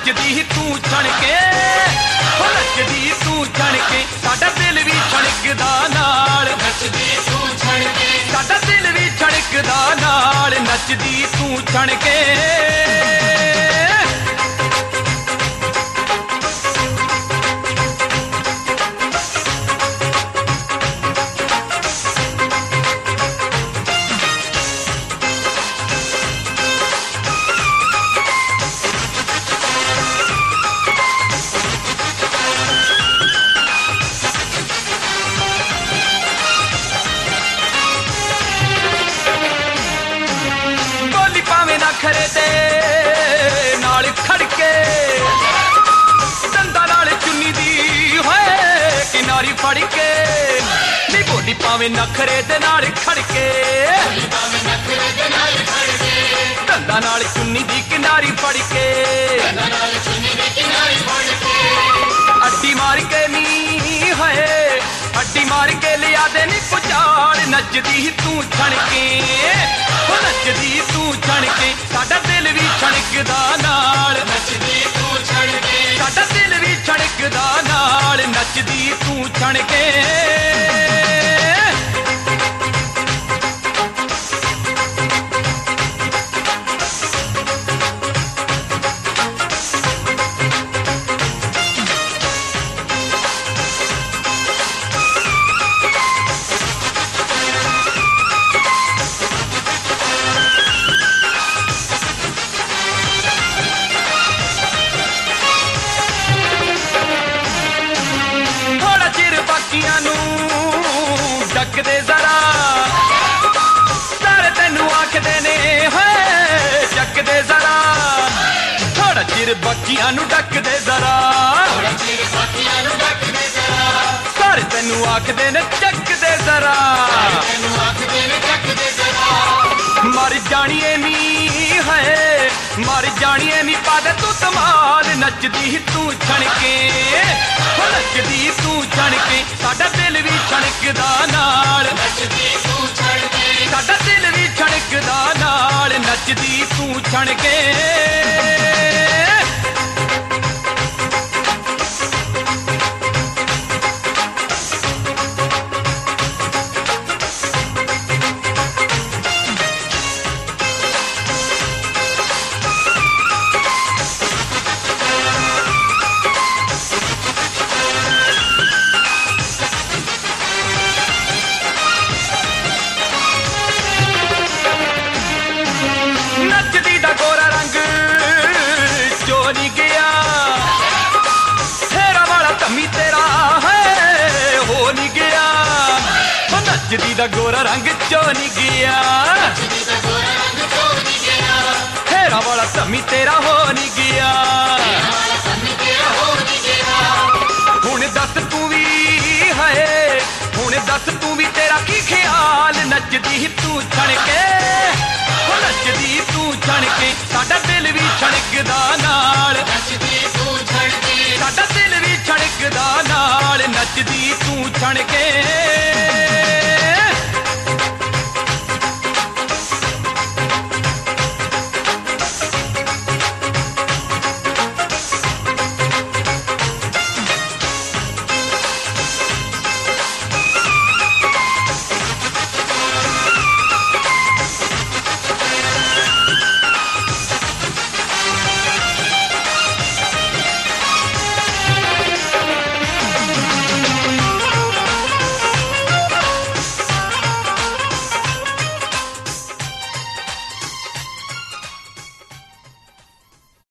नचदी तू छण के, हो नचदी तू छण के, साडा दिल भी छणकदा नाल, नचदी तू छण के, साडा दिल भी छणकदा नाल, नचदी तू छण के। नखरे दे नाल खड़के दंदा नाल चुन्नी दी होए किनारी फड़ के, नी बोली पावे नखरे दे नाल खड़के, दंदा नाल चुन्नी दी किनारी फड़ के, अड्डी मार के नी होए अड्डी मार के लिया दे नी पुचाल, नचदी तू छण के, हो नचदी तू छण के, साडा दिल भी छणकदा नाल, नचदी तू छण के, साडा दिल भी छणकदा नाल, नचदी तू छण के। डकदे जरा सारे तेनू आखदे ने होए चकदे जरा, थोड़ा चिर बाकियां नू डकदे जरा, सारे तेनू आखदे ने चकदे जरा, मर जानिए नी है मर जानिए नी पादे तू धमाल, नचदी तू छण के, हो नचदी तू छण के, साडा दिल भी छणकदा नाल, नचदी तू छण के, साडा दिल भी छणकदा नाल, नचदी तू छण के। नचदी दा गोरा रंग जो नहीं गया, फेरा वाला धम्मी तेरा है हो नहीं गया, हो नचदी दा गोरा रंग जो नहीं गया, फेरा वाला धम्मी तेरा हो नहीं गया, हुण दस तू भी है हुण दस तू भी तेरा की ख्याल, नचदी तू छण के, हो नचदी तू छण के, साडा दिल भी छणकदा नाल, नचदी तू छण के, साडा दिल भी छणकदा नाल, नचदी तू छण के।